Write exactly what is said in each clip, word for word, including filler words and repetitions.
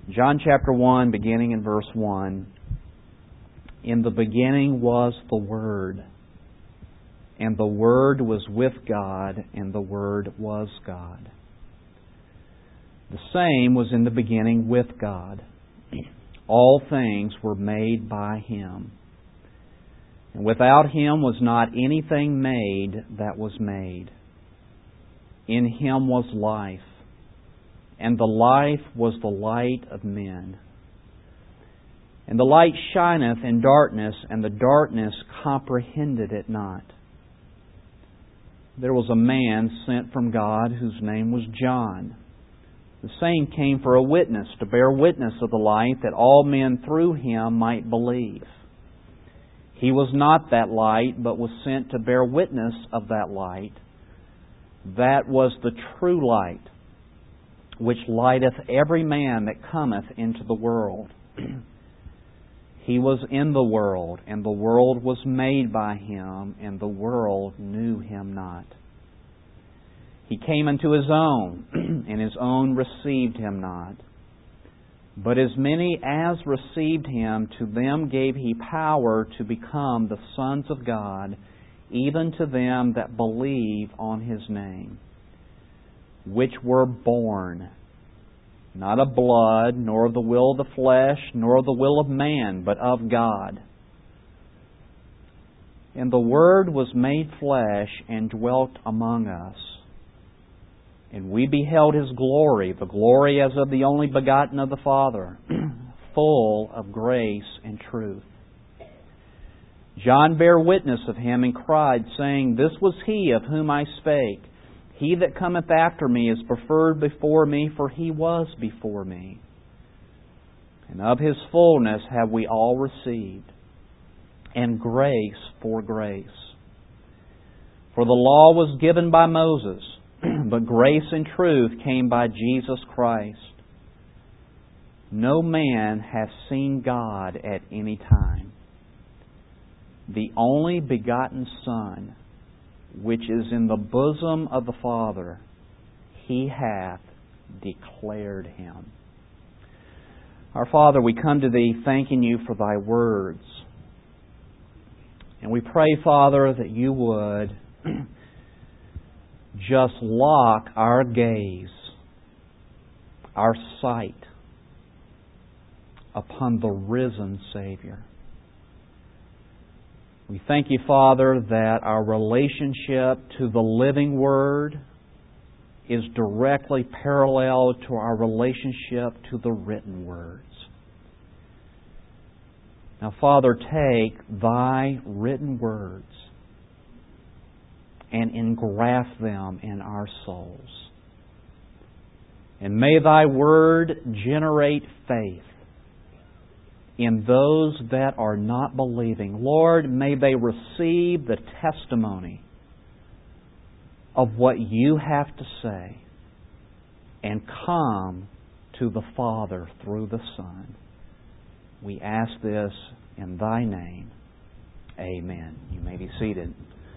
John chapter one, beginning in verse one. In the beginning was the Word, and the Word was with God, and the Word was God. The same was in the beginning with God. All things were made by Him, and without Him was not anything made that was made. In Him was life, and the life was the light of men. And the light shineth in darkness, and the darkness comprehended it not. There was a man sent from God whose name was John. The same came for a witness, to bear witness of the light, that all men through him might believe. He was not that light, but was sent to bear witness of that light. That was the true light, which lighteth every man that cometh into the world. He was in the world, and the world was made by Him, and the world knew Him not. He came unto His own, and His own received Him not. But as many as received Him, to them gave He power to become the sons of God, even to them that believe on His name, which were born, not of blood, nor of the will of the flesh, nor of the will of man, but of God. And the Word was made flesh and dwelt among us. And we beheld His glory, the glory as of the only begotten of the Father, full of grace and truth. John bare witness of Him and cried, saying, This was He of whom I spake. He that cometh after me is preferred before me, for He was before me. And of His fullness have we all received, and grace for grace. For the law was given by Moses, but grace and truth came by Jesus Christ. No man hath seen God at any time. The only begotten Son, which is in the bosom of the Father, He hath declared Him. Our Father, we come to Thee thanking You for Thy words. And we pray, Father, that You would just lock our gaze, our sight, upon the risen Savior. We thank You, Father, that our relationship to the living Word is directly parallel to our relationship to the written words. Now, Father, take Thy written words and engraft them in our souls. And may Thy Word generate faith in those that are not believing. Lord, may they receive the testimony of what You have to say and come to the Father through the Son. We ask this in Thy name. Amen. You may be seated.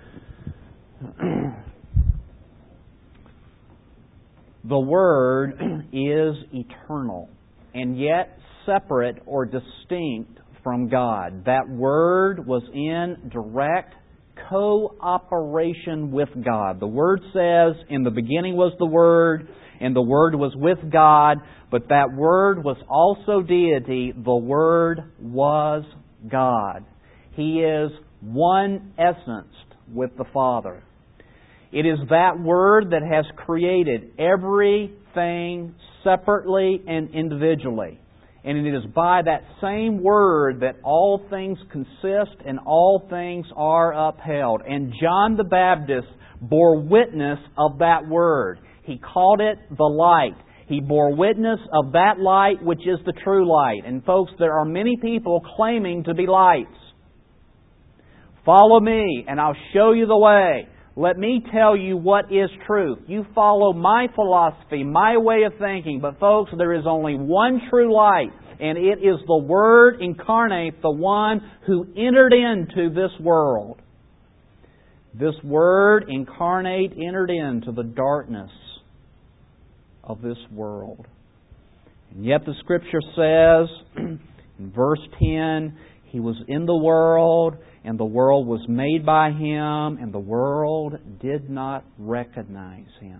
The Word is eternal, and yet separate or distinct from God. That Word was in direct cooperation with God. The Word says, in the beginning was the Word, and the Word was with God, but that Word was also deity. The Word was God. He is one essenced with the Father. It is that Word that has created everything separately and individually. And it is by that same Word that all things consist and all things are upheld. And John the Baptist bore witness of that Word. He called it the light. He bore witness of that light which is the true light. And folks, there are many people claiming to be lights. Follow me and I'll show you the way. Let me tell you what is truth. You follow my philosophy, my way of thinking. But folks, there is only one true light, and it is the Word incarnate, the one who entered into this world. This Word incarnate entered into the darkness of this world. And yet the Scripture says, in verse ten, He was in the world, and the world was made by Him, and the world did not recognize Him.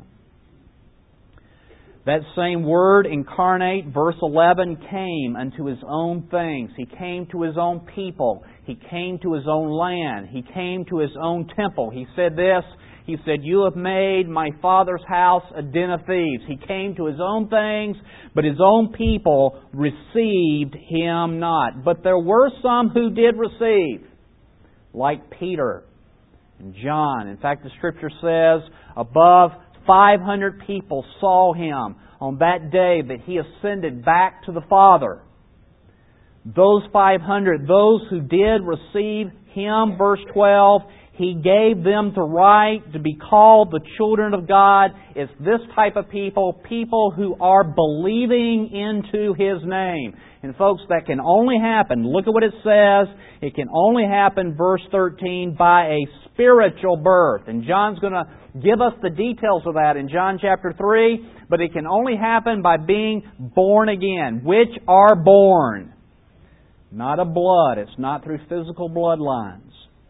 That same word, incarnate, verse eleven, came unto His own things. He came to His own people. He came to His own land. He came to His own temple. He said this, He said, "You have made my Father's house a den of thieves." He came to His own things, but His own people received Him not. But there were some who did receive, like Peter and John. In fact, the Scripture says, above five hundred people saw Him on that day that He ascended back to the Father. Those five hundred, those who did receive Him, verse twelve, He gave them the right to be called the children of God. It's this type of people, people who are believing into His name. And folks, that can only happen, look at what it says, it can only happen, verse thirteen, by a spiritual birth. And John's going to give us the details of that in John chapter three, but it can only happen by being born again, which are born. Not of blood, it's not through physical bloodlines.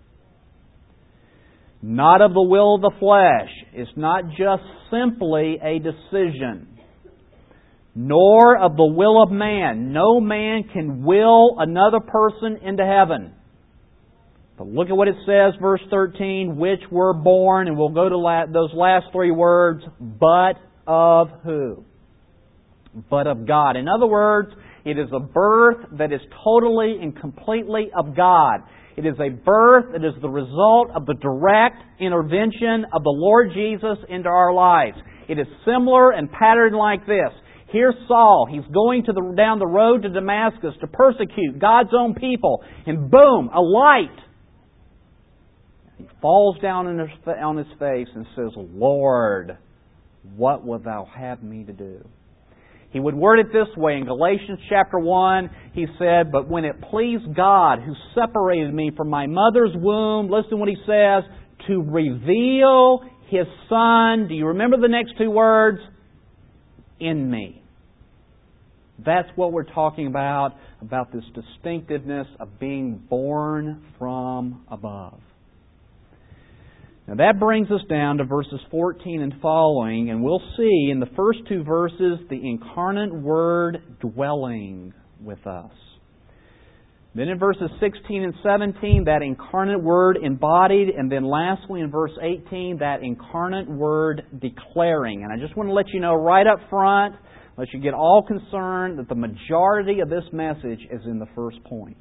Not of the will of the flesh. It's not just simply a decision. Nor of the will of man. No man can will another person into heaven. But look at what it says, verse thirteen, which were born, and we'll go to la- those last three words, but of who? But of God. In other words, it is a birth that is totally and completely of God. It is a birth that is the result of the direct intervention of the Lord Jesus into our lives. It is similar and patterned like this. Here's Saul. He's going to the, down the road to Damascus to persecute God's own people. And boom, a light. He falls down on his, on his face and says, "Lord, what wilt Thou have me to do?" He would word it this way in Galatians chapter one. He said, "But when it pleased God who separated me from my mother's womb," listen to what he says, "to reveal His Son," do you remember the next two words? "In me." That's what we're talking about, about this distinctiveness of being born from above. Now that brings us down to verses fourteen and following, and we'll see in the first two verses the incarnate Word dwelling with us. Then in verses sixteen and seventeen, that incarnate Word embodied, and then lastly in verse eighteen, that incarnate Word declaring. And I just want to let you know right up front, let you get all concerned, that the majority of this message is in the first point.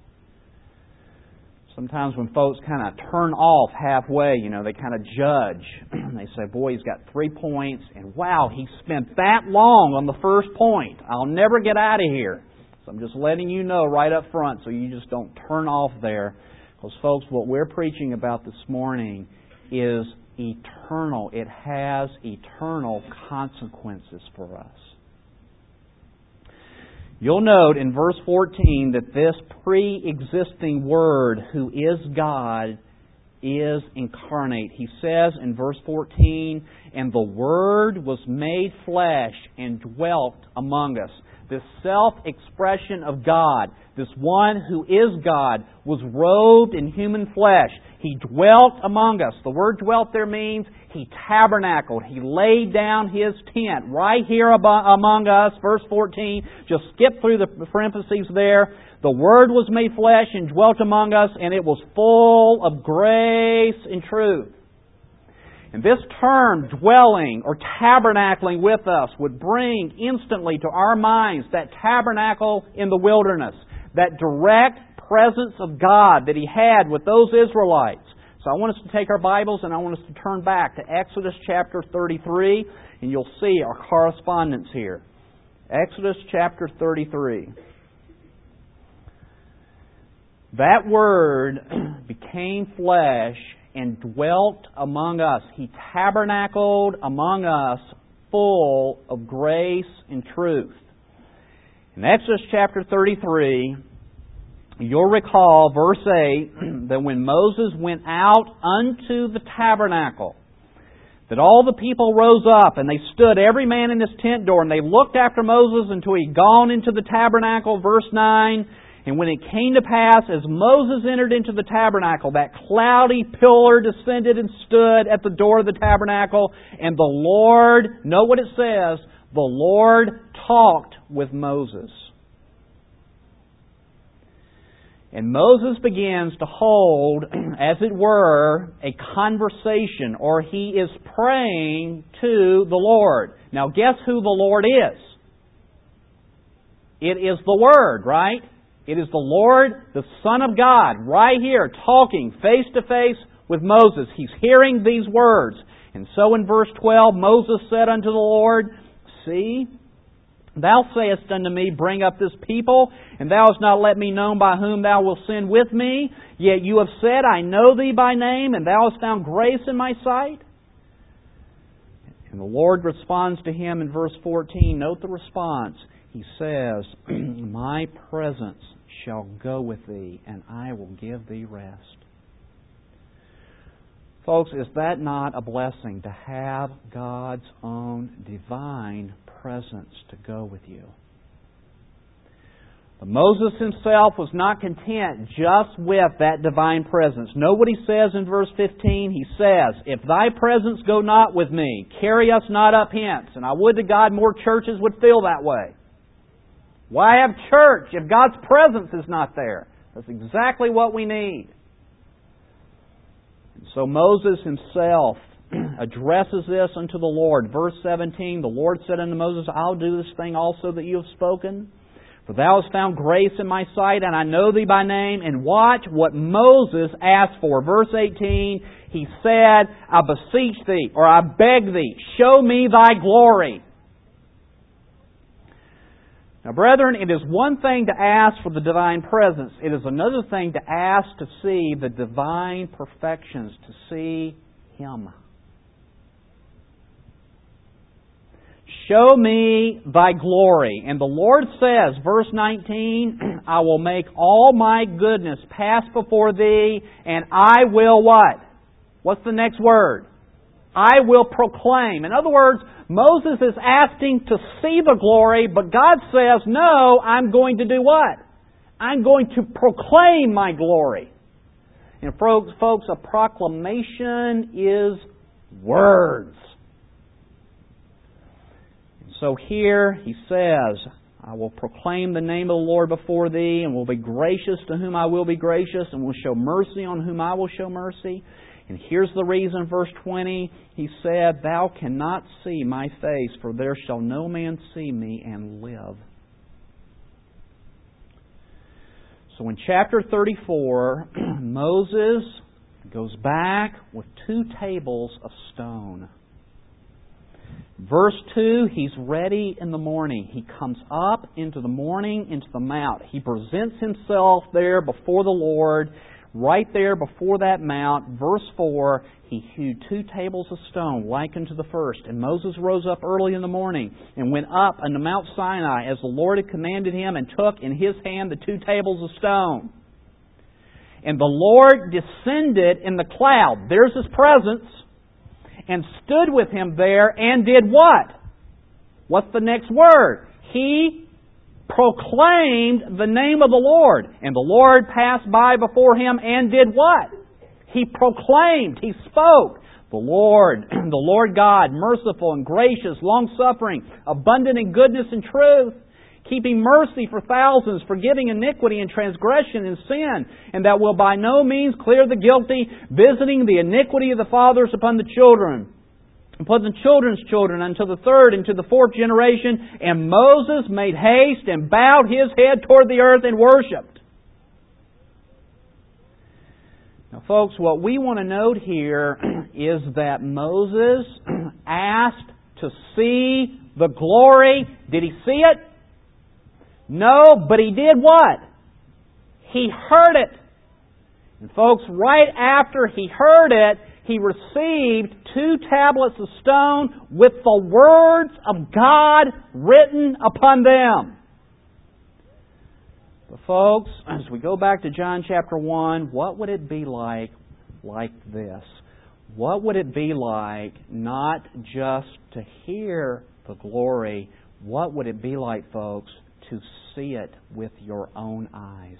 Sometimes when folks kind of turn off halfway, you know, they kind of judge. They say, "Boy, he's got three points, and wow, he spent that long on the first point. I'll never get out of here." So I'm just letting you know right up front so you just don't turn off there. Because folks, what we're preaching about this morning is eternal. It has eternal consequences for us. You'll note in verse fourteen that this pre-existing Word, who is God, is incarnate. He says in verse fourteen, "And the Word was made flesh and dwelt among us." This self-expression of God, this one who is God, was robed in human flesh. He dwelt among us. The word dwelt there means He tabernacled. He laid down His tent right here among us. Verse fourteen, just skip through the parentheses there. The Word was made flesh and dwelt among us, and it was full of grace and truth. And this term, dwelling or tabernacling with us, would bring instantly to our minds that tabernacle in the wilderness, that direct presence of God that He had with those Israelites. So I want us to take our Bibles and I want us to turn back to Exodus chapter thirty-three, and you'll see our correspondence here. Exodus chapter thirty-three. That Word became flesh and dwelt among us. He tabernacled among us, full of grace and truth. In Exodus chapter thirty-three, you'll recall verse eight, that when Moses went out unto the tabernacle, that all the people rose up, and they stood every man in his tent door, and they looked after Moses until he had gone into the tabernacle, verse nine. And when it came to pass, as Moses entered into the tabernacle, that cloudy pillar descended and stood at the door of the tabernacle, and the Lord, note what it says, the Lord talked with Moses. And Moses begins to hold, as it were, a conversation, or he is praying to the Lord. Now guess who the Lord is? It is the Word, right? It is the Lord, the Son of God, right here, talking face to face with Moses. He's hearing these words. And so in verse twelve, Moses said unto the Lord, See, Thou sayest unto me, Bring up this people, and Thou hast not let me know by whom Thou wilt send with me. Yet you have said, I know Thee by name, and Thou hast found grace in my sight. And the Lord responds to him in verse fourteen. Note the response. He says, My presence shall go with thee, and I will give thee rest. Folks, is that not a blessing to have God's own divine presence to go with you? But Moses himself was not content just with that divine presence. Note what he says in verse fifteen. He says, If thy presence go not with me, carry us not up hence. And I would to God more churches would feel that way. Why have church if God's presence is not there? That's exactly what we need. And so Moses himself addresses this unto the Lord. Verse seventeen, the Lord said unto Moses, I'll do this thing also that you have spoken. For thou hast found grace in my sight, and I know thee by name. And watch what Moses asked for. Verse eighteen, he said, I beseech thee, or I beg thee, show me thy glory. Now, brethren, it is one thing to ask for the divine presence. It is another thing to ask to see the divine perfections, to see Him. Show me thy glory. And the Lord says, verse nineteen, I will make all my goodness pass before thee, and I will what? What's the next word? I will proclaim. In other words, Moses is asking to see the glory, but God says, no, I'm going to do what? I'm going to proclaim my glory. And folks, folks, a proclamation is words. So here he says, I will proclaim the name of the Lord before thee, and will be gracious to whom I will be gracious, and will show mercy on whom I will show mercy. And here's the reason, verse twenty, he said, Thou cannot see my face, for there shall no man see me and live. So in chapter thirty-four, Moses goes back with two tables of stone. Verse two, he's ready in the morning. He comes up into the morning, into the mount. He presents himself there before the Lord, right there before that mount. Verse four, he hewed two tables of stone, like unto the first. And Moses rose up early in the morning, and went up unto Mount Sinai, as the Lord had commanded him, and took in his hand the two tables of stone. And the Lord descended in the cloud, there's His presence, and stood with him there, and did what? What's the next word? He proclaimed the name of the Lord. And the Lord passed by before him and did what? He proclaimed, He spoke. The Lord, the Lord God, merciful and gracious, long-suffering, abundant in goodness and truth, keeping mercy for thousands, forgiving iniquity and transgression and sin, and that will by no means clear the guilty, visiting the iniquity of the fathers upon the children, upon the children's children, until the third and to the fourth generation. And Moses made haste and bowed his head toward the earth and worshipped. Now, folks, what we want to note here is that Moses asked to see the glory. Did he see it? No, but he did what? He heard it. And folks, right after he heard it, he received two tablets of stone with the words of God written upon them. But folks, as we go back to John chapter one, what would it be like like this? What would it be like not just to hear the glory? What would it be like, folks, to see it with your own eyes?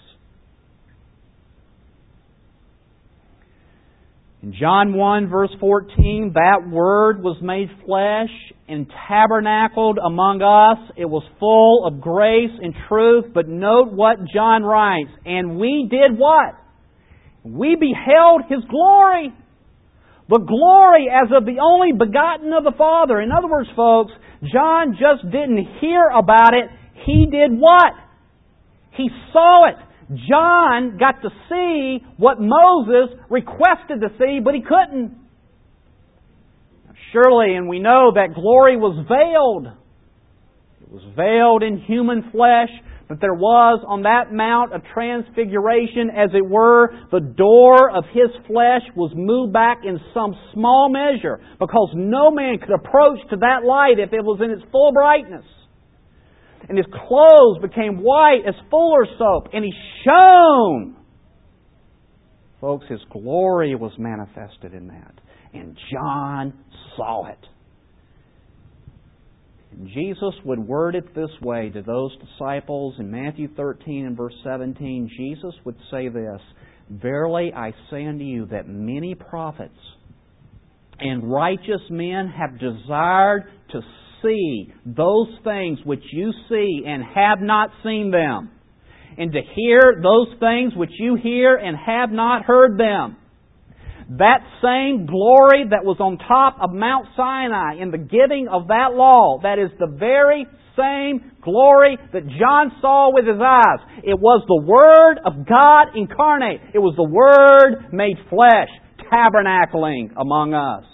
In John one, verse fourteen, that Word was made flesh and tabernacled among us. It was full of grace and truth. But note what John writes. And we did what? We beheld His glory. The glory as of the only begotten of the Father. In other words, folks, John just didn't hear about it. He did what? He saw it. John got to see what Moses requested to see, but he couldn't. Surely, and we know that glory was veiled. It was veiled in human flesh, but there was on that Mount of Transfiguration, as it were, the door of His flesh was moved back in some small measure, because no man could approach to that light if it was in its full brightness. And His clothes became white as fuller's soap, and He shone. Folks, His glory was manifested in that. And John saw it. And Jesus would word it this way to those disciples in Matthew thirteen and verse seventeen. Jesus would say this, Verily I say unto you that many prophets and righteous men have desired to see those things which you see and have not seen them, and to hear those things which you hear and have not heard them. That same glory that was on top of Mount Sinai in the giving of that law, that is the very same glory that John saw with his eyes. It was the Word of God incarnate. It was the Word made flesh, tabernacling among us.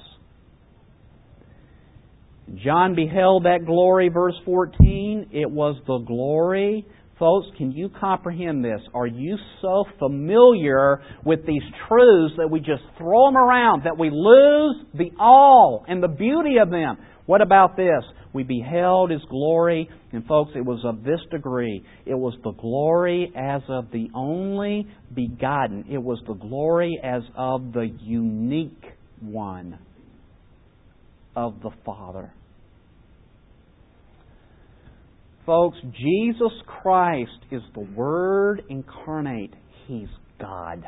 John beheld that glory, verse fourteen. It was the glory. Folks, can you comprehend this? Are you so familiar with these truths that we just throw them around, that we lose the awe and the beauty of them? What about this? We beheld His glory, and folks, it was of this degree. It was the glory as of the only begotten. It was the glory as of the unique one of the Father. Folks, Jesus Christ is the Word incarnate. He's God.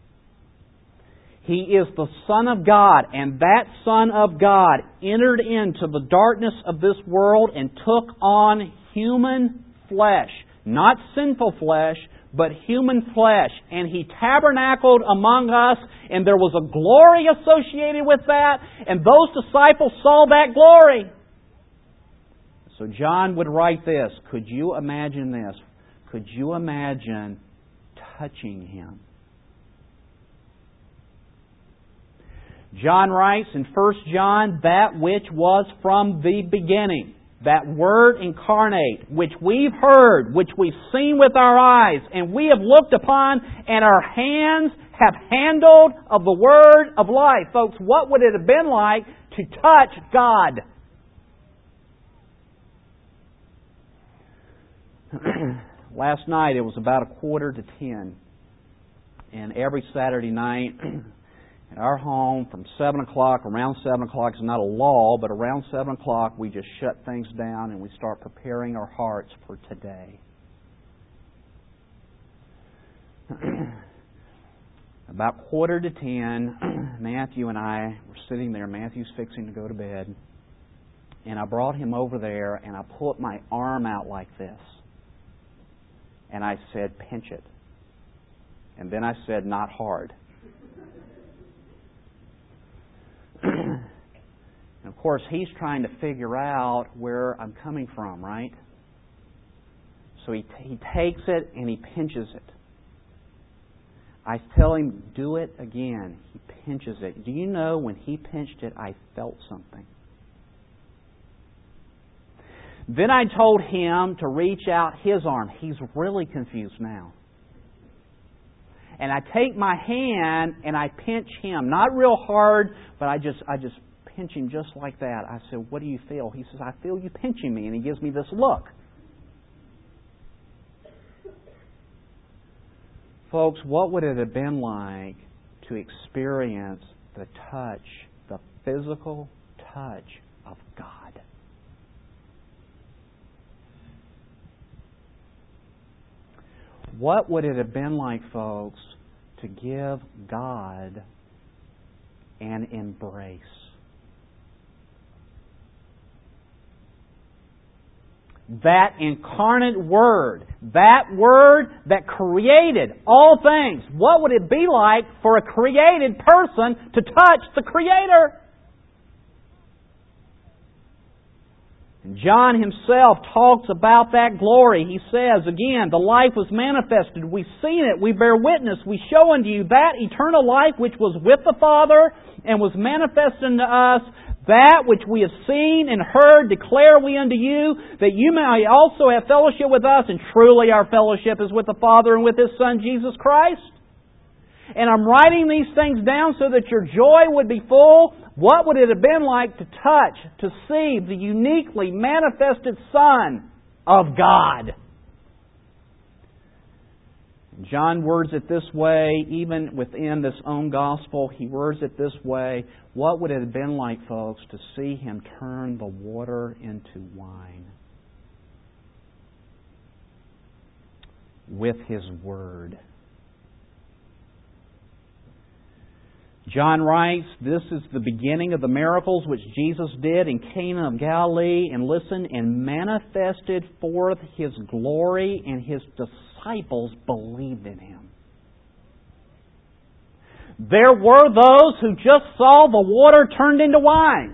He is the Son of God, and that Son of God entered into the darkness of this world and took on human flesh. Not sinful flesh, but human flesh. And He tabernacled among us, and there was a glory associated with that, and those disciples saw that glory. So John would write this. Could you imagine this? Could you imagine touching Him? John writes in First John, that which was from the beginning, that Word incarnate, which we've heard, which we've seen with our eyes, and we have looked upon, and our hands have handled of the Word of life. Folks, what would it have been like to touch God? Last night it was about a quarter to ten, and every Saturday night at our home from seven o'clock, around seven o'clock is not a law, but around seven o'clock we just shut things down and we start preparing our hearts for today. About quarter to ten, Matthew and I were sitting there. Matthew's fixing to go to bed, and I brought him over there and I put my arm out like this. And I said, pinch it. And then I said, not hard. And of course, he's trying to figure out where I'm coming from, right? So he, he takes it and he pinches it. I tell him, do it again. He pinches it. Do you know when he pinched it, I felt something. Then I told him to reach out his arm. He's really confused now. And I take my hand and I pinch him. Not real hard, but I just I just pinch him just like that. I said, what do you feel? He says, I feel you pinching me. And he gives me this look. Folks, what would it have been like to experience the the touch, the physical touch of God. What would it have been like, folks, to give God an embrace? That incarnate Word, that Word that created all things. What would it be like for a created person to touch the Creator? And John himself talks about that glory. He says, again, the life was manifested. We've seen it. We bear witness. We show unto you that eternal life which was with the Father and was manifested unto us. That which we have seen and heard declare we unto you, that you may also have fellowship with us. And truly our fellowship is with the Father and with His Son, Jesus Christ. And I'm writing these things down so that your joy would be full. What would it have been like to touch, to see the uniquely manifested Son of God? John words it this way, even within this own gospel, he words it this way. What would it have been like, folks, to see Him turn the water into wine? With His Word. John writes, this is the beginning of the miracles which Jesus did in Cana of Galilee, and listen, and manifested forth His glory, and His disciples believed in Him. There were those who just saw the water turned into wine.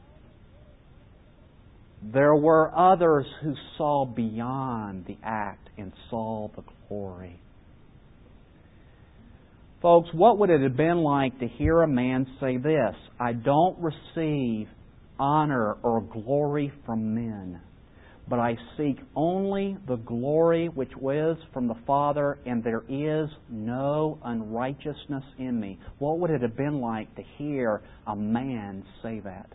There were others who saw beyond the act and saw the glory. Folks, what would it have been like to hear a man say this? I don't receive honor or glory from men, but I seek only the glory which was from the Father, and there is no unrighteousness in me. What would it have been like to hear a man say that?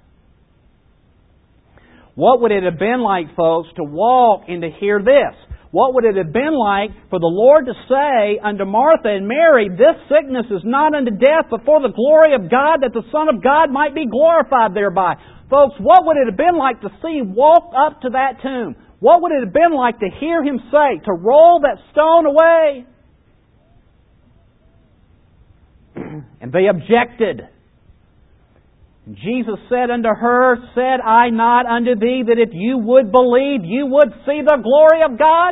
What would it have been like, folks, to walk and to hear this? What would it have been like for the Lord to say unto Martha and Mary, this sickness is not unto death, but for the glory of God, that the Son of God might be glorified thereby? Folks, what would it have been like to see Him walk up to that tomb? What would it have been like to hear Him say, to roll that stone away? And they objected. And Jesus said unto her, said I not unto thee that if you would believe, you would see the glory of God?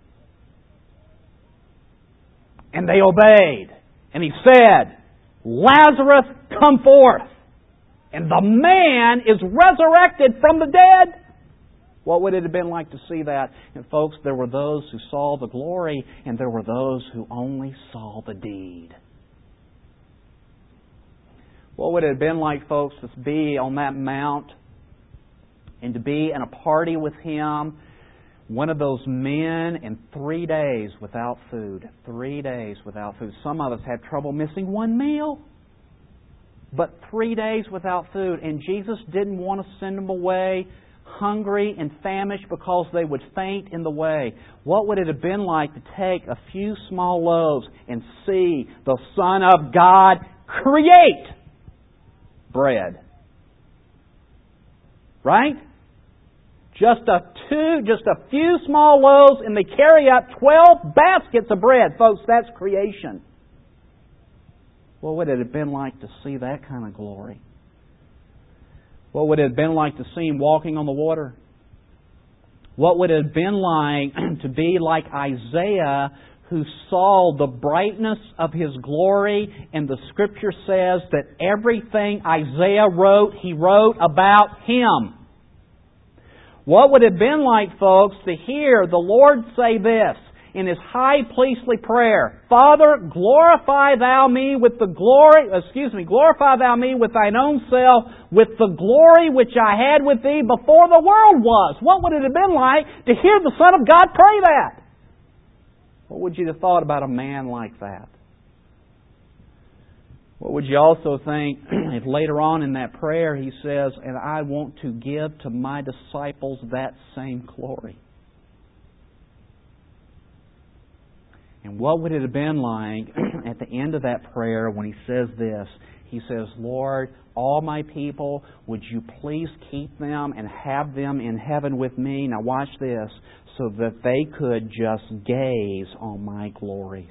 And they obeyed. And He said, Lazarus, come forth. And the man is resurrected from the dead. What would it have been like to see that? And folks, there were those who saw the glory, and there were those who only saw the deed. What would it have been like, folks, to be on that mount and to be in a party with Him, one of those men, in three days without food. Three days without food. Some of us had trouble missing one meal. But three days without food. And Jesus didn't want to send them away hungry and famished because they would faint in the way. What would it have been like to take a few small loaves and see the Son of God create bread? Right? Just a two, just a few small loaves, and they carry up twelve baskets of bread. Folks, that's creation. What would it have been like to see that kind of glory? What would it have been like to see Him walking on the water? What would it have been like to be like Isaiah, who saw the brightness of His glory, and the Scripture says that everything Isaiah wrote, he wrote about Him. What would it have been like, folks, to hear the Lord say this in His high priestly prayer? Father, glorify Thou me with the glory, excuse me, glorify Thou me with Thine own self, with the glory which I had with Thee before the world was. What would it have been like to hear the Son of God pray that? What would you have thought about a man like that? What would you also think if later on in that prayer He says, and I want to give to my disciples that same glory? And what would it have been like at the end of that prayer when he says this? He says, Lord, all my people, would you please keep them and have them in heaven with me? Now watch this. So that they could just gaze on my glory.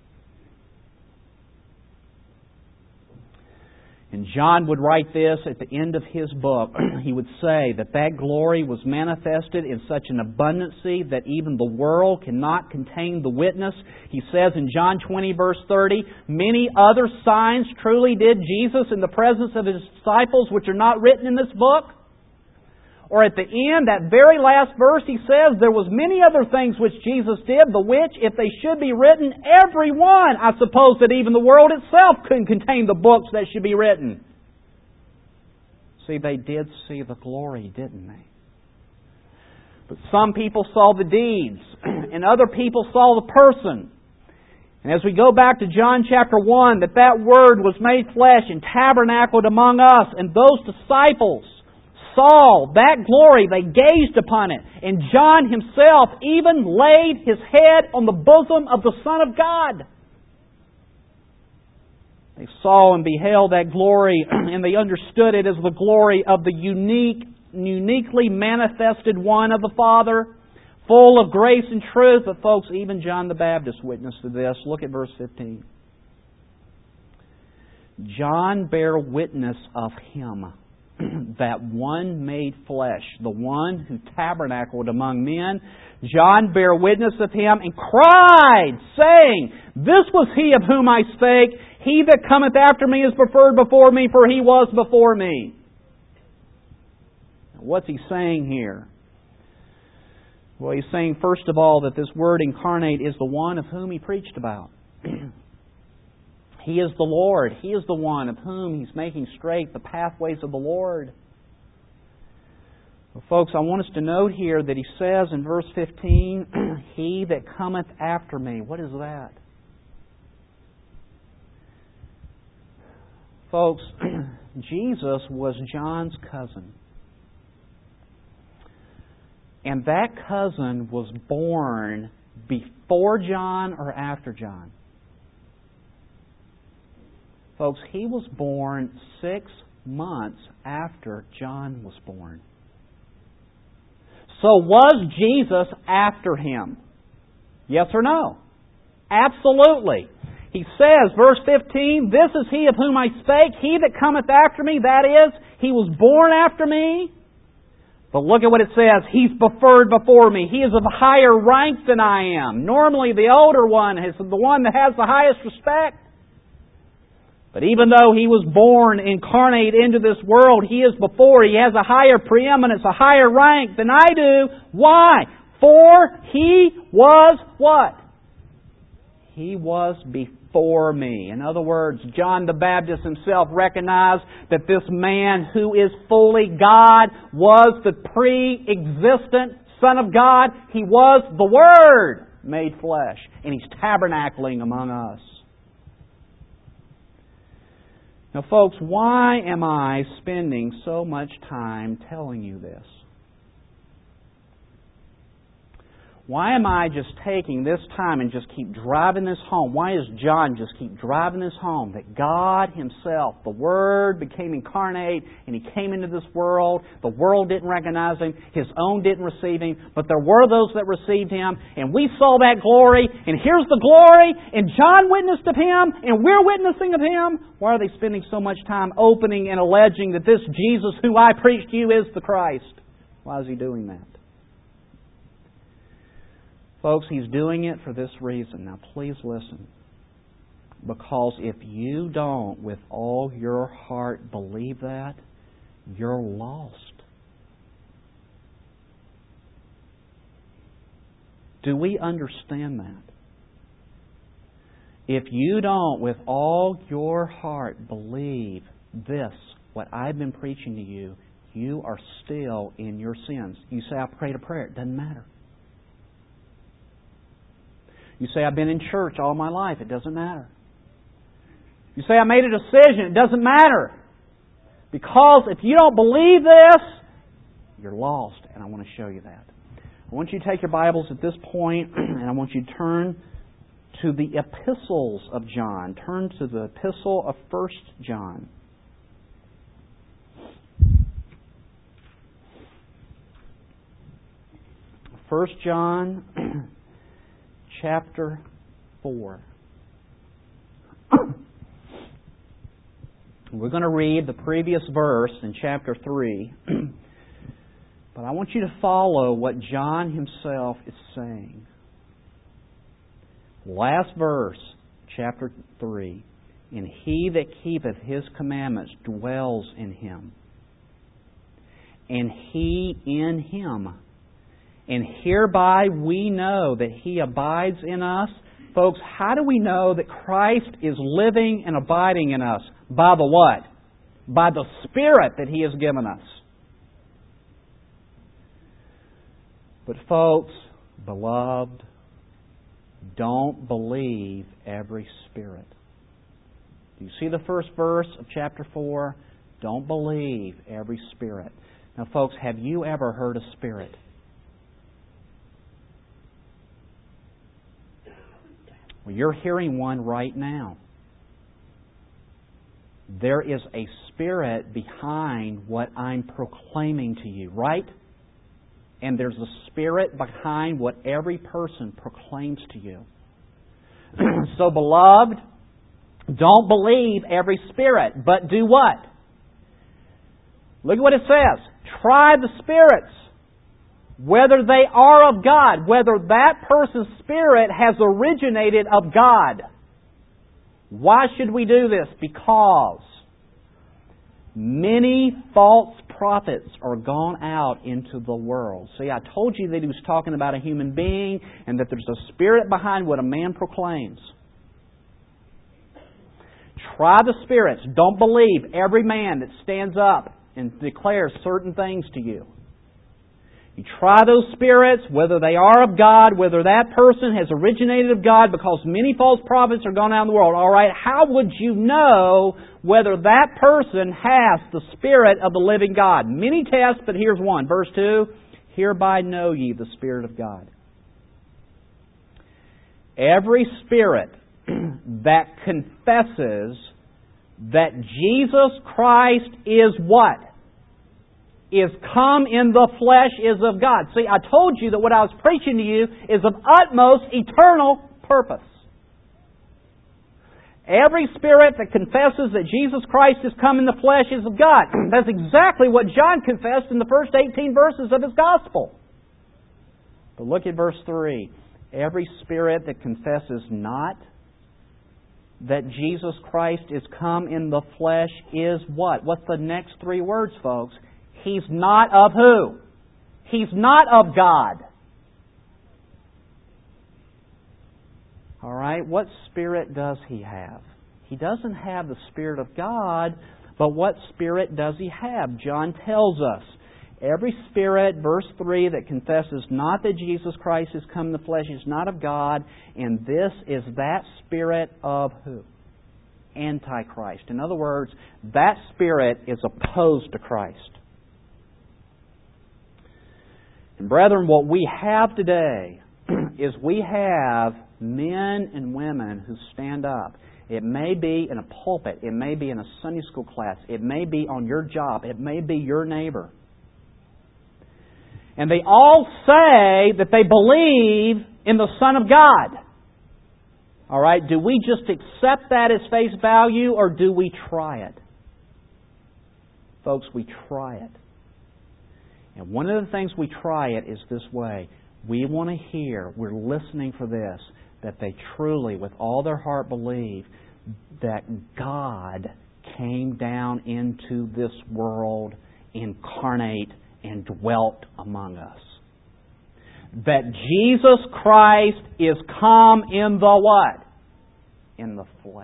And John would write this at the end of his book. He would say that that glory was manifested in such an abundancy that even the world cannot contain the witness. He says in John twenty, verse thirty, many other signs truly did Jesus in the presence of His disciples, which are not written in this book. Or at the end, that very last verse, he says, there was many other things which Jesus did, the which, if they should be written, every one, I suppose that even the world itself couldn't contain the books that should be written. See, they did see the glory, didn't they? But some people saw the deeds, and other people saw the person. And as we go back to John chapter one, that that Word was made flesh and tabernacled among us, and those disciples saw that glory, they gazed upon it. And John himself even laid his head on the bosom of the Son of God. They saw and beheld that glory, and they understood it as the glory of the unique, uniquely manifested One of the Father, full of grace and truth. But folks, even John the Baptist witnessed to this. Look at verse fifteen. John bare witness of Him, that one made flesh, the one who tabernacled among men. John bare witness of Him and cried, saying, this was He of whom I spake. He that cometh after me is preferred before me, for He was before me. What's he saying here? Well, he's saying, first of all, that this Word incarnate is the one of whom He preached about. He is the Lord. He is the one of whom He's making straight the pathways of the Lord. Well, folks, I want us to note here that He says in verse fifteen, He that cometh after me. What is that? Folks, Jesus was John's cousin. And that cousin was born before John or after John? Folks, he was born six months after John was born. So was Jesus after him? Yes or no? Absolutely. He says, verse fifteen, this is He of whom I spake, He that cometh after me, that is, He was born after me. But look at what it says, He's preferred before me. He is of a higher rank than I am. Normally the older one is the one that has the highest respect. But even though He was born, incarnate into this world, He is before. He has a higher preeminence, a higher rank than I do. Why? For He was what? He was before me. In other words, John the Baptist himself recognized that this man who is fully God was the pre-existent Son of God. He was the Word made flesh. And He's tabernacling among us. Now, folks, why am I spending so much time telling you this? Why am I just taking this time and just keep driving this home? Why does John just keep driving this home? That God Himself, the Word, became incarnate and He came into this world. The world didn't recognize Him. His own didn't receive Him. But there were those that received Him. And we saw that glory. And here's the glory. And John witnessed of Him. And we're witnessing of Him. Why are they spending so much time opening and alleging that this Jesus who I preach to you is the Christ? Why is He doing that? Folks, He's doing it for this reason. Now, please listen. Because if you don't, with all your heart, believe that, you're lost. Do we understand that? If you don't, with all your heart, believe this, what I've been preaching to you, you are still in your sins. You say, I prayed a prayer. It doesn't matter. You say, I've been in church all my life. It doesn't matter. You say, I made a decision. It doesn't matter. Because if you don't believe this, you're lost. And I want to show you that. I want you to take your Bibles at this point, and I want you to turn to the epistles of John. Turn to the epistle of First John. First John chapter four. We're going to read the previous verse in chapter three, but I want you to follow what John himself is saying. Last verse, chapter three. And he that keepeth his commandments dwells in him, and he in him. And hereby we know that He abides in us. Folks, how do we know that Christ is living and abiding in us? By the what? By the Spirit that He has given us. But folks, beloved, don't believe every spirit. Do you see the first verse of chapter four? Don't believe every spirit. Now folks, have you ever heard a spirit? Well, you're hearing one right now. There is a spirit behind what I'm proclaiming to you, right? And there's a spirit behind what every person proclaims to you. So, beloved, don't believe every spirit, but do what? Look at what it says. Try the spirits, whether they are of God, whether that person's spirit has originated of God. Why should we do this? Because many false prophets are gone out into the world. See, I told you that he was talking about a human being and that there's a spirit behind what a man proclaims. Try the spirits. Don't believe every man that stands up and declares certain things to you. You try those spirits, whether they are of God, whether that person has originated of God, because many false prophets are gone out in the world. All right, how would you know whether that person has the Spirit of the living God? Many tests, but here's one. Verse two, hereby know ye the Spirit of God. Every spirit that confesses that Jesus Christ is what? Is come in the flesh is of God. See, I told you that what I was preaching to you is of utmost eternal purpose. Every spirit that confesses that Jesus Christ has come in the flesh is of God. That's exactly what John confessed in the first eighteen verses of his Gospel. But look at verse three. Every spirit that confesses not that Jesus Christ is come in the flesh is what? What's the next three words, folks? He's not of who? He's not of God. All right, what spirit does he have? He doesn't have the Spirit of God, but what spirit does he have? John tells us, every spirit, verse three, that confesses not that Jesus Christ has come in the flesh is not of God, and this is that spirit of who? Antichrist. In other words, that spirit is opposed to Christ. And brethren, what we have today is we have men and women who stand up. It may be in a pulpit. It may be in a Sunday school class. It may be on your job. It may be your neighbor. And they all say that they believe in the Son of God. All right, do we just accept that as face value, or do we try it? Folks, we try it. And one of the things we try it is this way. We want to hear, we're listening for this, that they truly, with all their heart, believe that God came down into this world, incarnate, and dwelt among us. That Jesus Christ is come in the what? In the flesh.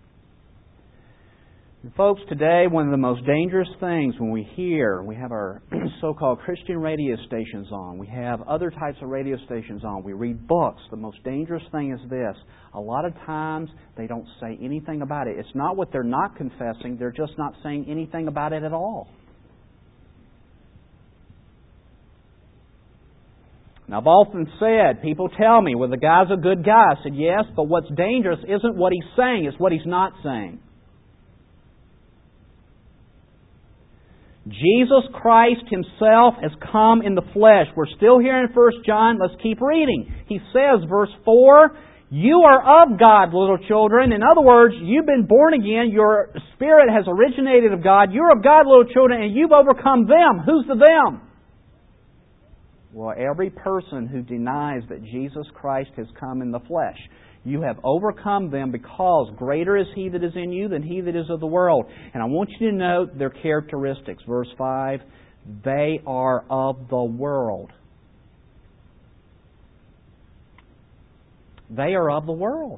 And folks, today one of the most dangerous things when we hear, we have our so-called Christian radio stations on, we have other types of radio stations on, we read books. The most dangerous thing is this. A lot of times they don't say anything about it. It's not what they're not confessing, they're just not saying anything about it at all. And I've often said, people tell me, well, the guy's a good guy. I said, yes, but what's dangerous isn't what he's saying, it's what he's not saying. Jesus Christ Himself has come in the flesh. We're still here in First John. Let's keep reading. He says, verse four, you are of God, little children. In other words, you've been born again. Your spirit has originated of God. You're of God, little children, and you've overcome them. Who's the them? Well, every person who denies that Jesus Christ has come in the flesh. You have overcome them because greater is He that is in you than he that is of the world. And I want you to note their characteristics. Verse five, they are of the world. They are of the world.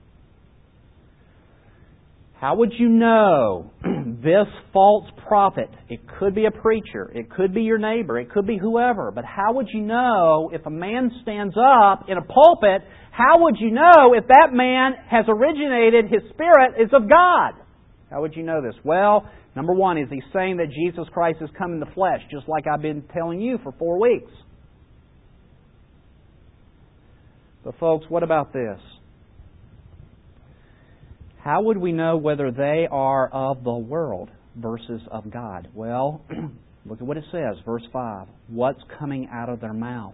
How would you know this false prophet? It could be a preacher. It could be your neighbor. It could be whoever. But how would you know if a man stands up in a pulpit, how would you know if that man has originated, his spirit is of God? How would you know this? Well, number one, is he saying that Jesus Christ has come in the flesh, just like I've been telling you for four weeks? But folks, what about this? How would we know whether they are of the world versus of God? Well, look at what it says, verse five. What's coming out of their mouth?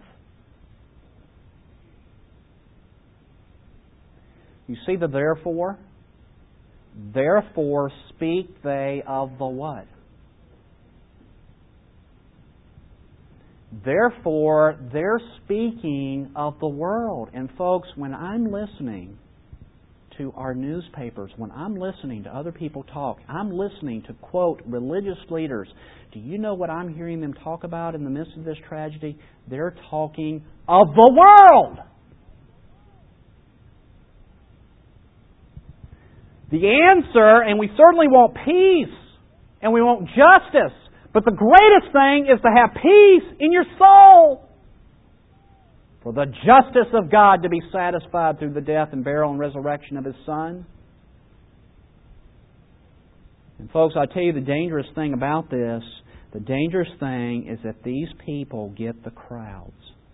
You see the therefore? Therefore speak they of the what? Therefore, they're speaking of the world. And folks, when I'm listening to our newspapers, when I'm listening to other people talk, I'm listening to quote religious leaders. Do you know what I'm hearing them talk about in the midst of this tragedy? They're talking of the world. The answer, and we certainly want peace, and we want justice, but the greatest thing is to have peace in your soul. For the justice of God to be satisfied through the death and burial and resurrection of His Son. And folks, I tell you the dangerous thing about this, the dangerous thing is that these people get the crowds.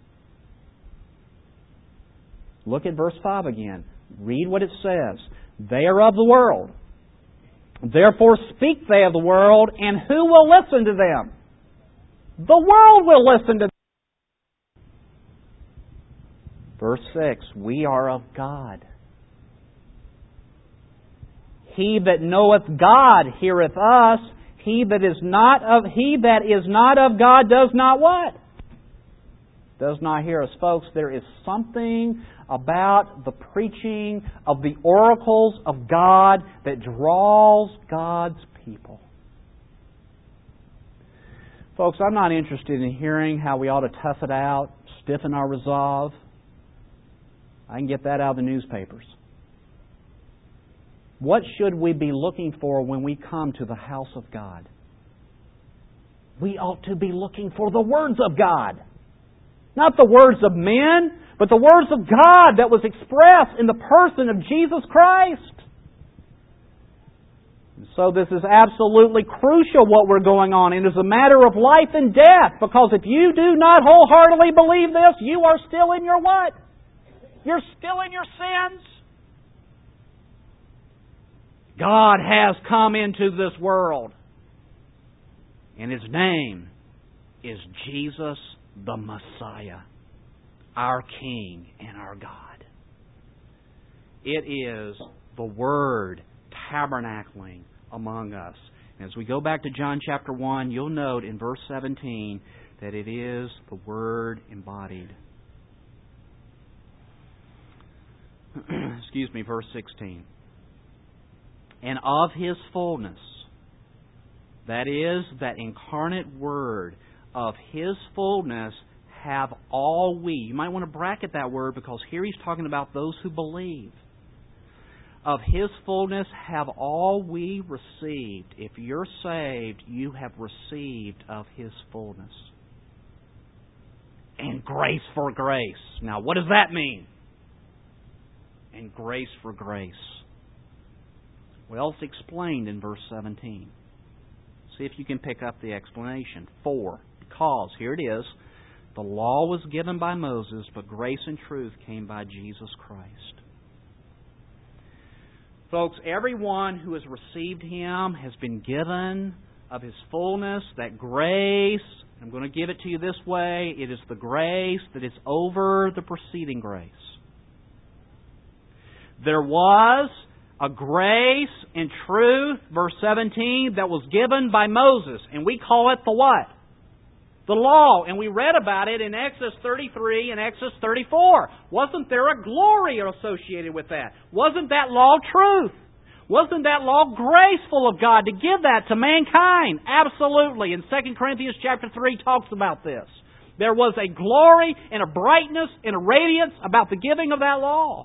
Look at verse five again. Read what it says. They are of the world. Therefore speak they of the world, and who will listen to them? The world will listen to them. Verse six, we are of God. He that knoweth God heareth us. He that is not of he that is not of God does not what? Does not hear us. Folks, there is something about the preaching of the oracles of God that draws God's people. Folks, I'm not interested in hearing how we ought to tough it out, stiffen our resolve. I can get that out of the newspapers. What should we be looking for when we come to the house of God? We ought to be looking for the words of God. Not the words of men, but the words of God that was expressed in the person of Jesus Christ. And so this is absolutely crucial what we're going on. It is a matter of life and death. Because if you do not wholeheartedly believe this, you are still in your what? You're still in your sins. God has come into this world. And His name is Jesus the Messiah, our King and our God. It is the Word tabernacling among us. And as we go back to John chapter one, you'll note in verse seventeen that it is the Word embodied. Excuse me, verse sixteen. And of His fullness, that is, that incarnate Word, of His fullness have all we. You might want to bracket that word because here He's talking about those who believe. Of His fullness have all we received. If you're saved, you have received of His fullness. And grace for grace. Now, what does that mean? And grace for grace. Well, it's explained in verse seventeen. See if you can pick up the explanation. For, because, here it is, The law was given by Moses, but grace and truth came by Jesus Christ. Folks, everyone who has received Him has been given of His fullness, that grace. I'm going to give it to you this way. It is the grace that is over the preceding grace. There was a grace and truth, verse seventeen, that was given by Moses. And we call it the what? The law. And we read about it in Exodus thirty-three and Exodus thirty-four. Wasn't there a glory associated with that? Wasn't that law truth? Wasn't that law graceful of God to give that to mankind? Absolutely. And Second Corinthians chapter three talks about this. There was a glory and a brightness and a radiance about the giving of that law.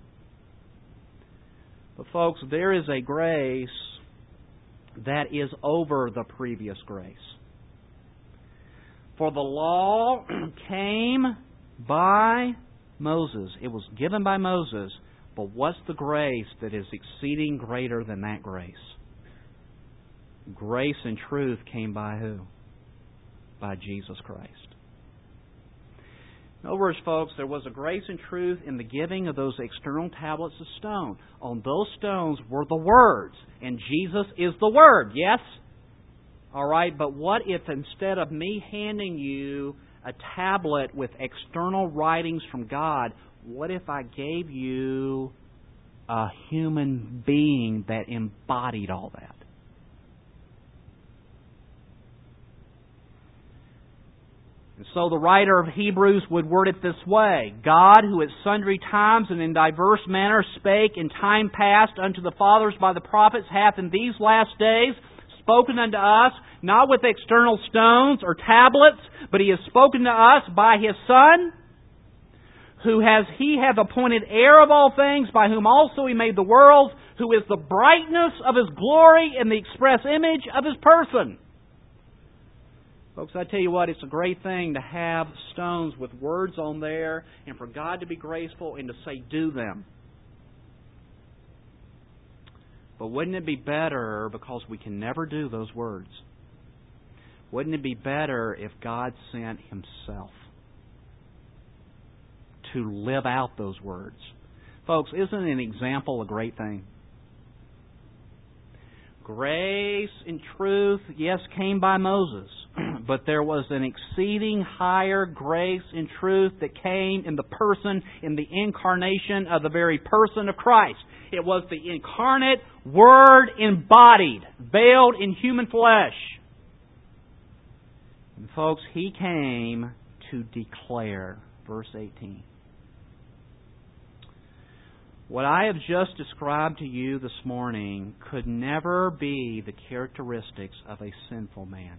But folks, there is a grace that is over the previous grace. For the law came by Moses. It was given by Moses. But what's the grace that is exceeding greater than that grace? Grace and truth came by who? By Jesus Christ. In other words, folks, there was a grace and truth in the giving of those external tablets of stone. On those stones were the words, and Jesus is the Word, yes? All right, but what if instead of me handing you a tablet with external writings from God, what if I gave you a human being that embodied all that? And so the writer of Hebrews would word it this way: God, who at sundry times and in diverse manners spake in time past unto the fathers by the prophets, hath in these last days spoken unto us, not with external stones or tablets, but He has spoken to us by His Son, who has He hath appointed heir of all things, by whom also He made the worlds, who is the brightness of His glory and the express image of His person. Folks, I tell you what, it's a great thing to have stones with words on there and for God to be graceful and to say, do them. But wouldn't it be better, because we can never do those words, wouldn't it be better if God sent Himself to live out those words? Folks, isn't an example a great thing? Grace and truth, yes, came by Moses, but there was an exceeding higher grace and truth that came in the person, in the incarnation of the very person of Christ. It was the incarnate Word embodied, veiled in human flesh. And folks, He came to declare, verse eighteen. What I have just described to you this morning could never be the characteristics of a sinful man.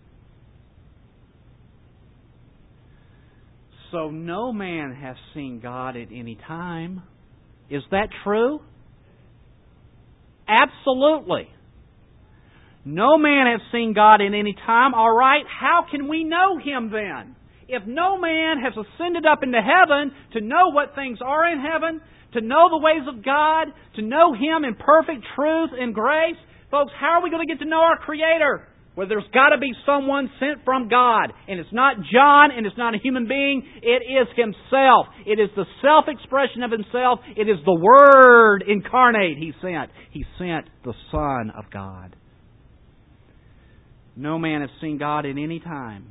So no man has seen God at any time. Is that true? Absolutely. No man has seen God at any time. All right, how can we know Him then? If no man has ascended up into heaven to know what things are in heaven, to know the ways of God, to know Him in perfect truth and grace, folks, how are we going to get to know our Creator? Well, there's got to be someone sent from God. And it's not John, and it's not a human being. It is Himself. It is the self-expression of Himself. It is the Word incarnate He sent. He sent the Son of God. No man has seen God at any time.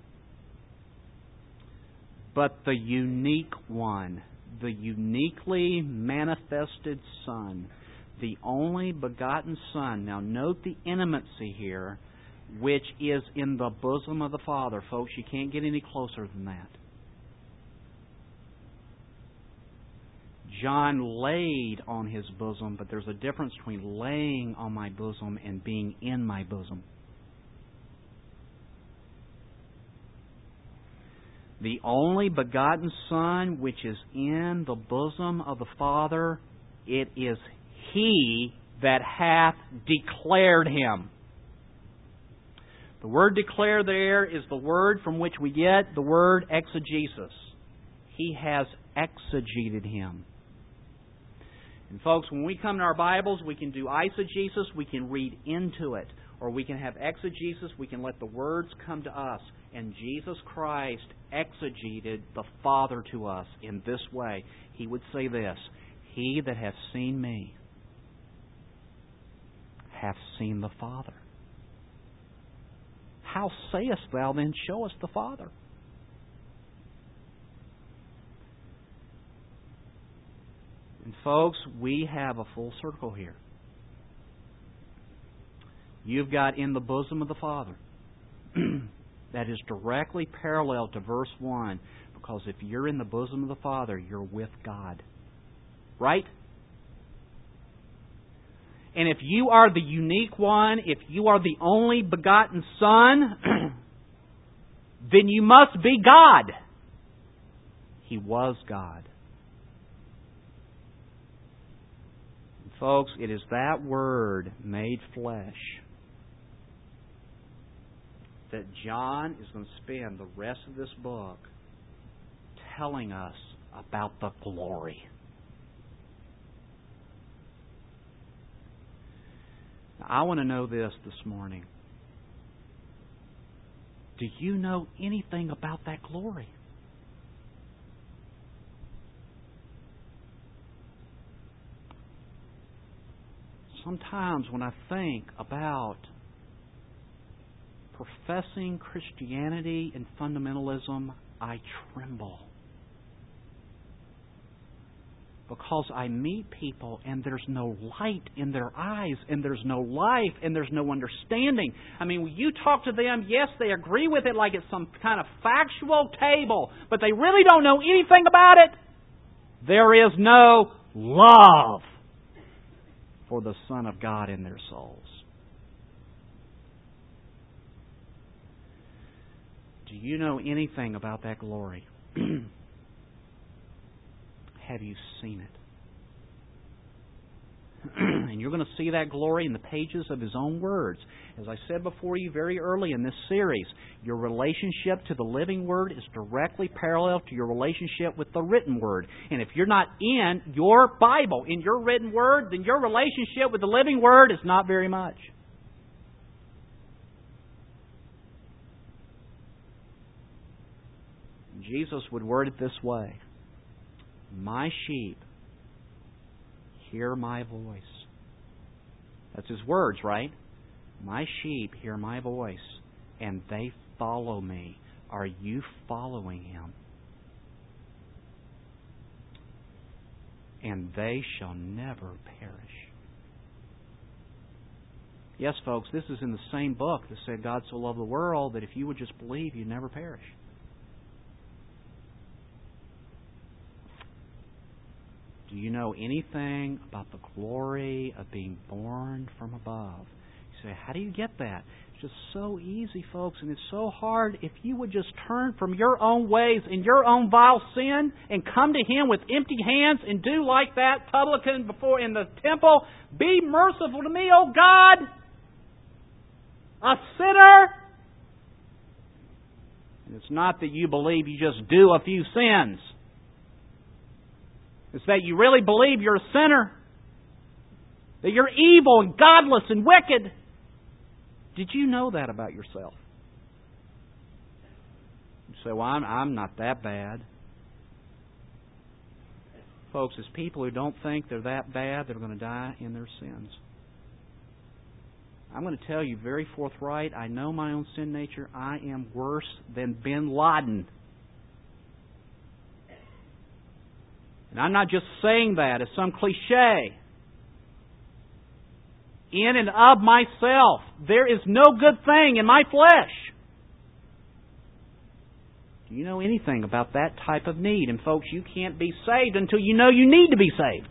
But the unique one, the uniquely manifested Son, the only begotten Son. Now note the intimacy here, which is in the bosom of the Father. Folks, you can't get any closer than that. John laid on His bosom, but there's a difference between laying on my bosom and being in my bosom. The only begotten Son, which is in the bosom of the Father, it is He that hath declared Him. The word declare there is the word from which we get the word exegesis. He has exegeted Him. And folks, when we come to our Bibles, we can do eisegesis, we can read into it. Or we can have exegesis, we can let the words come to us. And Jesus Christ exegeted the Father to us in this way. He would say this, He that hath seen me hath seen the Father. How sayest thou then, show us the Father? And folks, we have a full circle here. You've got in the bosom of the Father. That is directly parallel to verse one. Because if you're in the bosom of the Father, you're with God. Right? And if you are the unique one, if you are the only begotten Son, then you must be God. He was God. And folks, it is that Word made flesh that John is going to spend the rest of this book telling us about the glory. Now, I want to know this this morning. Do you know anything about that glory? Sometimes when I think about professing Christianity and fundamentalism, I tremble. Because I meet people and there's no light in their eyes and there's no life and there's no understanding. I mean, when you talk to them, yes, they agree with it like it's some kind of factual table, but they really don't know anything about it. There is no love for the Son of God in their souls. Do you know anything about that glory? Have you seen it? And you're going to see that glory in the pages of His own words. As I said before you very early in this series, your relationship to the living Word is directly parallel to your relationship with the written Word. And if you're not in your Bible, in your written Word, then your relationship with the living Word is not very much. Jesus would word it this way. My sheep hear my voice. That's His words, right? My sheep hear my voice, and they follow me. Are you following Him? And they shall never perish. Yes, folks, this is in the same book that said God so loved the world that if you would just believe, you'd never perish. Do you know anything about the glory of being born from above? You say, how do you get that? It's just so easy, folks, and it's so hard. If you would just turn from your own ways and your own vile sin and come to Him with empty hands and do like that publican before in the temple, be merciful to me, O God, a sinner. And it's not that you believe you just do a few sins. It's that you really believe you're a sinner. That you're evil and godless and wicked. Did you know that about yourself? You say, well, I'm, I'm not that bad. Folks, it's people who don't think they're that bad that are going to die in their sins. I'm going to tell you very forthright, I know my own sin nature. I am worse than Bin Laden. And I'm not just saying that as some cliche. In and of myself, there is no good thing in my flesh. Do you know anything about that type of need? And folks, you can't be saved until you know you need to be saved.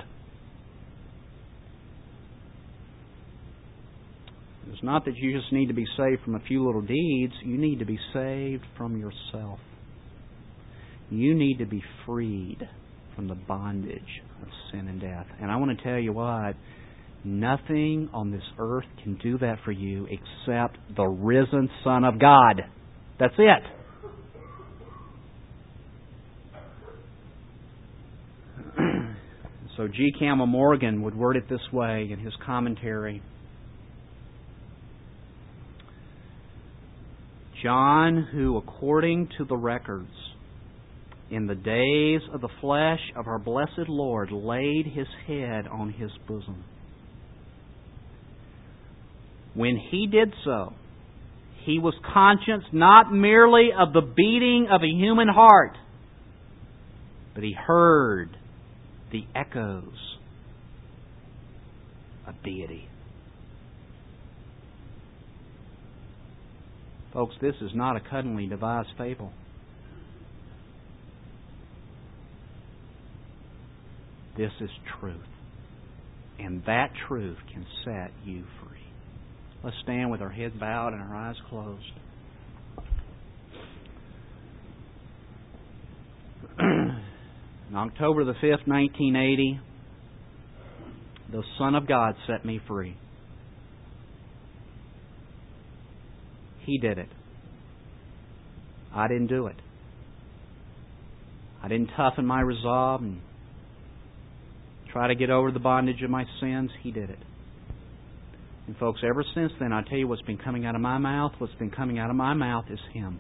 It's not that you just need to be saved from a few little deeds. You need to be saved from yourself. You need to be freed from the bondage of sin and death. And I want to tell you what, nothing on this earth can do that for you except the risen Son of God. That's it. So G. Campbell Morgan would word it this way in his commentary. John, who, according to the records, in the days of the flesh of our blessed Lord, laid his head on his bosom. When he did so, he was conscious not merely of the beating of a human heart, but he heard the echoes of deity. Folks, this is not a cunningly devised fable. This is truth. And that truth can set you free. Let's stand with our heads bowed and our eyes closed. On October the fifth, nineteen eighty, the Son of God set me free. He did it. I didn't do it. I didn't toughen my resolve and try to get over the bondage of my sins. He did it. And folks, ever since then, I tell you what's been coming out of my mouth, what's been coming out of my mouth is Him.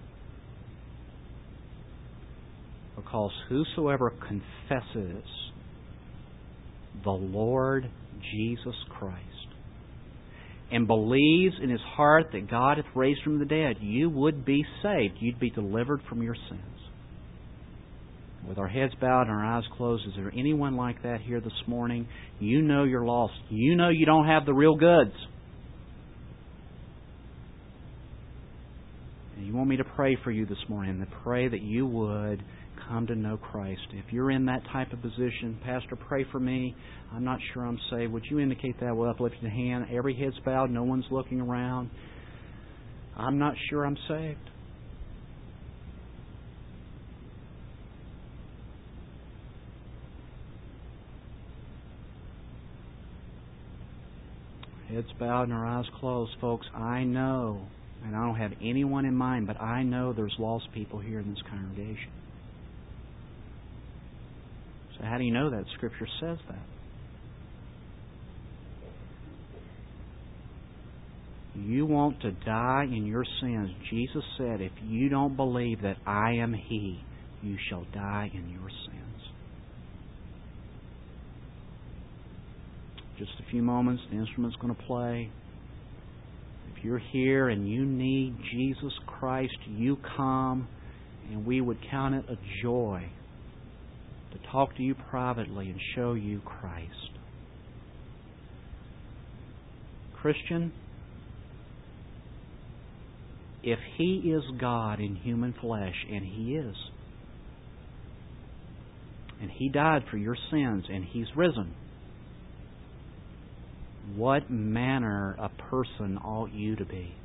Because whosoever confesses the Lord Jesus Christ and believes in his heart that God hath raised from the dead, you would be saved. You'd be delivered from your sins. With our heads bowed and our eyes closed, is there anyone like that here this morning? You know you're lost. You know you don't have the real goods. And you want me to pray for you this morning, to pray that you would come to know Christ. If you're in that type of position, Pastor, pray for me. I'm not sure I'm saved. Would you indicate that with uplifted hand? Every head's bowed. No one's looking around. I'm not sure I'm saved. Heads bowed and our eyes closed, folks. I know, and I don't have anyone in mind, but I know there's lost people here in this congregation. So how do you know that? Scripture says that. You want to die in your sins. Jesus said, if you don't believe that I am He, you shall die in your sins. Just a few moments, the instrument's going to play. If you're here and you need Jesus Christ, you come, and we would count it a joy to talk to you privately and show you Christ. Christian, if He is God in human flesh, and He is, and He died for your sins, and He's risen, what manner of person ought you to be?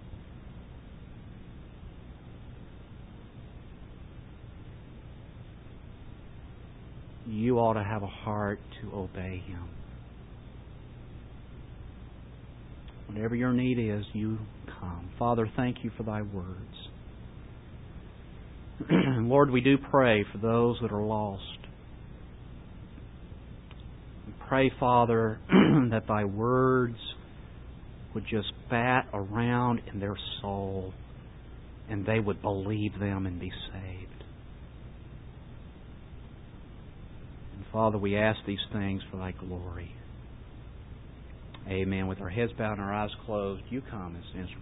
You ought to have a heart to obey Him. Whatever your need is, you come. Father, thank You for Thy words. Lord, we do pray for those that are lost. We pray, Father, that Thy words would just bat around in their soul and they would believe them and be saved. Father, we ask these things for Thy glory. Amen. With our heads bowed and our eyes closed, you come as an instrument.